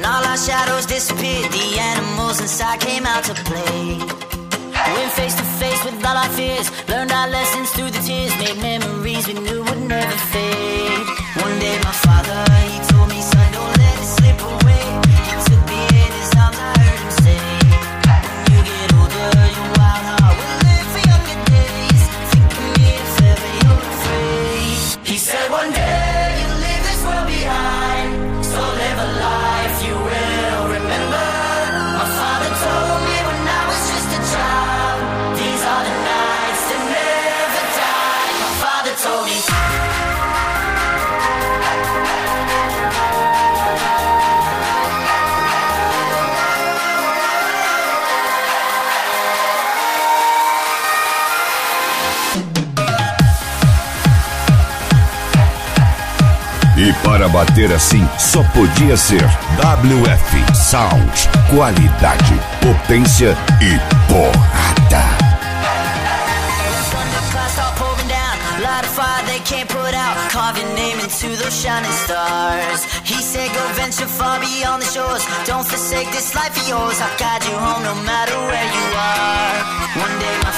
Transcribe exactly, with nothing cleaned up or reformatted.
and all our shadows disappeared. The animals inside came out to play. Went face to face with all our fears, learned our lessons through the tears, made memories we knew would never fade. One day my father, he told me, son, don't let it slip away. He took me in his arms, I heard him say, when you get older, your wild heart will live for younger days. Think of me if ever you're afraid. He said one day you'll leave this world behind, so live a life you will remember. My father told me when I was just a child, these are the nights that never die. My father told me. E para bater assim, só podia ser W F Sound. Qualidade, potência e porrada. They can't put out, carve your name into those shining stars. He said go venture far beyond the shores, don't forsake this life of yours. I'll guide you home no matter where you are. One day my